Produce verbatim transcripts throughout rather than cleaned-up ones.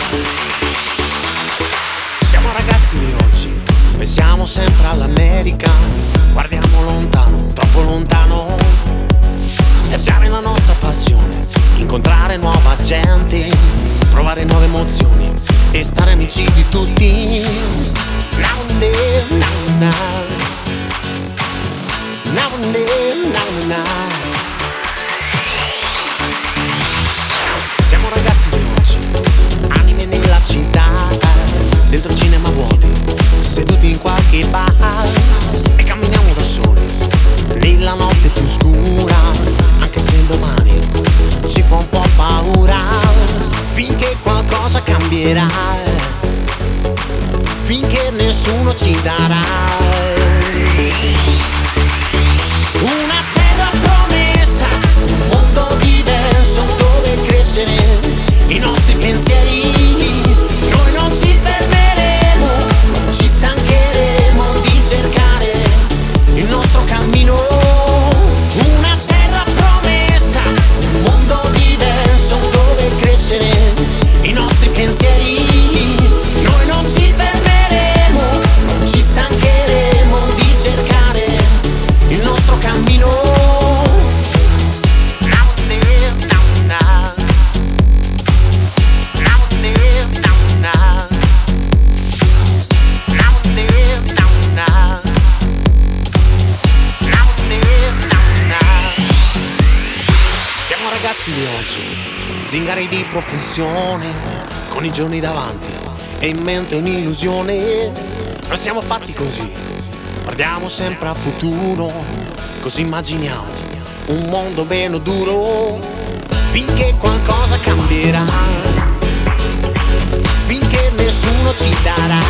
Siamo ragazzi di oggi, pensiamo sempre all'America, guardiamo lontano, troppo lontano. Viaggiare è la nostra passione, incontrare nuova gente, provare nuove emozioni e stare amici di tutti. Now and then, now and now. Now and then, now and now. Siamo ragazzi di oggi, anime nella città, dentro cinema vuoti, seduti in qualche bar, e camminiamo da soli nella notte più scura, anche se domani ci fa un po' paura, finché qualcosa cambierà, finché nessuno ci darà una terra promessa, un mondo diverso dove crescere i nostri pensieri. Noi non ci fermeremo, non ci stancheremo di cercare il nostro cammino. Una terra promessa, un mondo diverso dove crescere i nostri pensieri. Noi non ci fermeremo, non ci stancheremo di cercare il nostro cammino. Siamo ragazzi di oggi, zingari di professione, con i giorni davanti e in mente un'illusione. Non siamo fatti così, guardiamo sempre al futuro, così immaginiamo un mondo meno duro, finché qualcosa cambierà, finché nessuno ci darà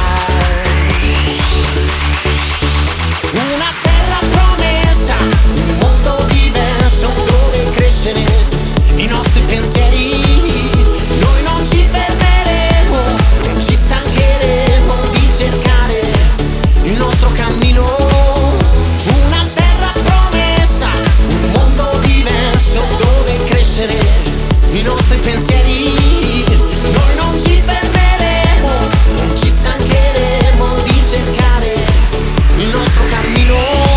una terra promessa, un mondo diverso dove crescere i nostri pensieri. Noi non ci fermeremo, non ci stancheremo di cercare il nostro cammino. Una terra promessa, un mondo diverso dove crescere i nostri pensieri. Noi non ci fermeremo, non ci stancheremo di cercare il nostro cammino.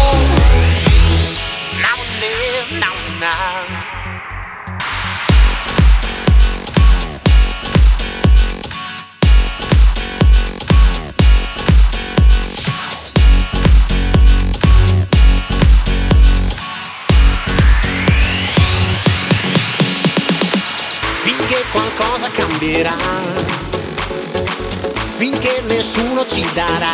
Now and then, now and now. Finché qualcosa cambierà, finché nessuno ci darà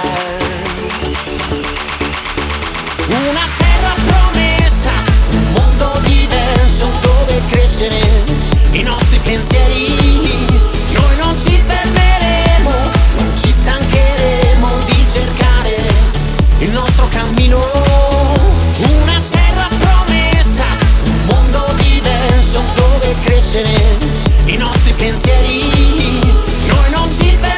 una terra promessa, un mondo diverso dove crescere i nostri pensieri. Noi non ci fermeremo, non ci stancheremo di cercare il nostro cammino. Una terra promessa, un mondo diverso dove crescere i nostri pensieri. Noi non ci fermeremo,